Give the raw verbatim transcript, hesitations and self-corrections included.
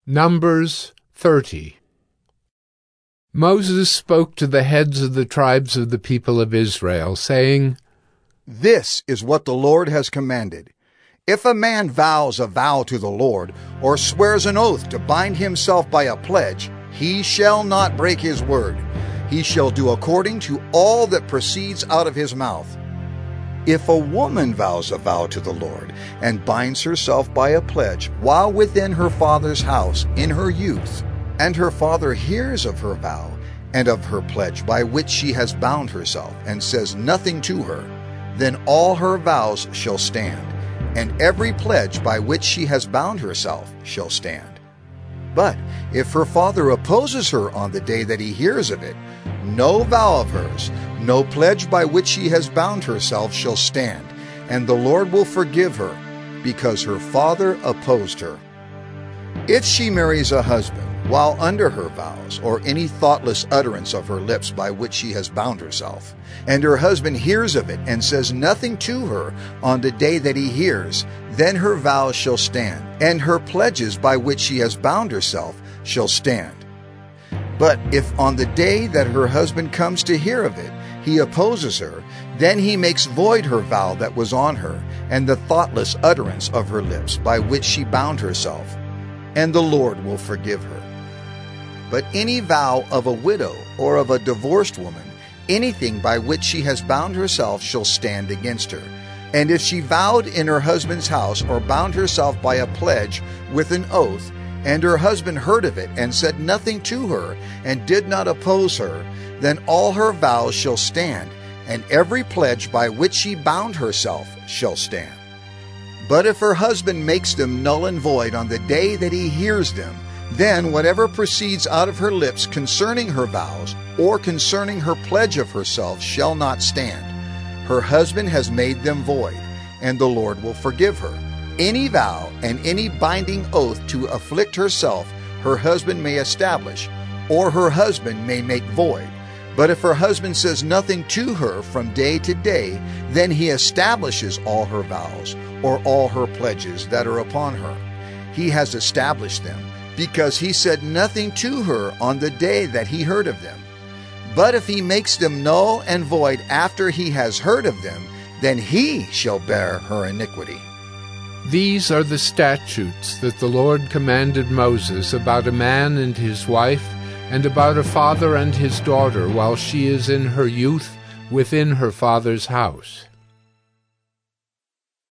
Numbers thirty. Moses spoke to the heads of the tribes of the people of Israel, saying, This is what the Lord has commanded. If a man vows a vow to the Lord, or swears an oath to bind himself by a pledge, he shall not break his word. He shall do according to all that proceeds out of his mouth. If a woman vows a vow to the Lord, and binds herself by a pledge while within her father's house in her youth, and her father hears of her vow and of her pledge by which she has bound herself, and says nothing to her, then all her vows shall stand, and every pledge by which she has bound herself shall stand. But if her father opposes her on the day that he hears of it, no vow of hers, no pledge by which she has bound herself shall stand, and the Lord will forgive her, because her father opposed her. If she marries a husband while under her vows, or any thoughtless utterance of her lips by which she has bound herself, and her husband hears of it and says nothing to her on the day that he hears, then her vows shall stand, and her pledges by which she has bound herself shall stand. But if on the day that her husband comes to hear of it, he opposes her, then he makes void her vow that was on her, and the thoughtless utterance of her lips by which she bound herself, and the Lord will forgive her. But any vow of a widow or of a divorced woman, anything by which she has bound herself shall stand against her. And if she vowed in her husband's house or bound herself by a pledge with an oath, and her husband heard of it and said nothing to her and did not oppose her, then all her vows shall stand, and every pledge by which she bound herself shall stand. But if her husband makes them null and void on the day that he hears them, then whatever proceeds out of her lips concerning her vows or concerning her pledge of herself shall not stand. Her husband has made them void, and the Lord will forgive her. Any vow and any binding oath to afflict herself her husband may establish, or her husband may make void. But if her husband says nothing to her from day to day, then he establishes all her vows or all her pledges that are upon her. He has established them, because he said nothing to her on the day that he heard of them. But if he makes them null and void after he has heard of them, then he shall bear her iniquity. These are the statutes that the Lord commanded Moses about a man and his wife, and about a father and his daughter while she is in her youth within her father's house.